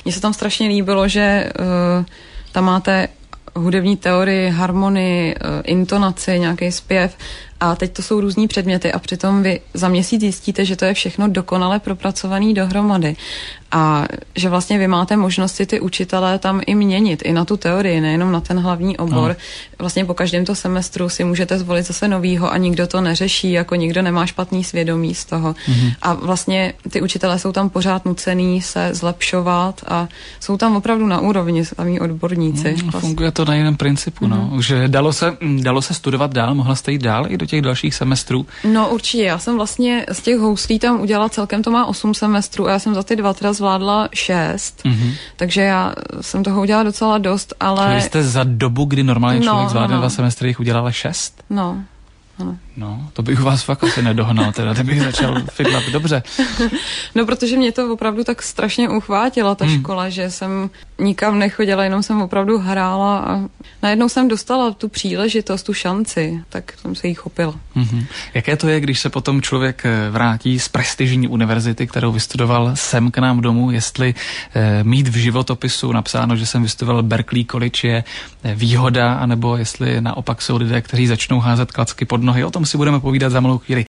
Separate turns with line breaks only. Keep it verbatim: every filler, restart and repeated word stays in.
mně se tam strašně líbilo, že uh, tam máte hudební teorii, harmonii, intonaci, nějaký zpěv a teď to jsou různý předměty a přitom vy za měsíc zjistíte, že to je všechno dokonale propracovaný dohromady a že vlastně vy máte možnosti ty učitelé tam i měnit, i na tu teorii, nejenom na ten hlavní obor. No. Vlastně po každém to semestru si můžete zvolit zase novýho a nikdo to neřeší, jako nikdo nemá špatný svědomí z toho. Mm-hmm. A vlastně ty učitelé jsou tam pořád nucený se zlepšovat a jsou tam opravdu na úrovni samí odborníci.
Mm, vlastně. Funguje to na jiném principu, mm-hmm. no. Že dalo se, dalo se studovat dál, mohla jste jít dál i do těch dalších semestrů?
No určitě, já jsem vlastně z těch houslí tam udělala celkem, to má osm semestrů a já jsem za ty dva teda zvládla šest, mm-hmm. takže já jsem toho udělala docela dost, ale...
Čili jste za dobu, kdy normálně člověk
no,
zvládne
no.
dva semestry, jich udělala šest?
No. Ano.
No, to bych u vás fakt asi nedohnal, teda, kdybych začal fidlat dobře.
No, protože mě to opravdu tak strašně uchvátila, ta hmm. škola, že jsem nikam nechodila, jenom jsem opravdu hrála a najednou jsem dostala tu příležitost, tu šanci, tak jsem se jí chopila.
Hmm. Jaké to je, když se potom člověk vrátí z prestižní univerzity, kterou vystudoval sem k nám domů, jestli eh, mít v životopisu napsáno, že jsem vystudoval Berklee College je výhoda, anebo jestli naopak jsou lidé, kteří začnou házet klacky pod nohy. O tom si budeme povídat za malou chvíli.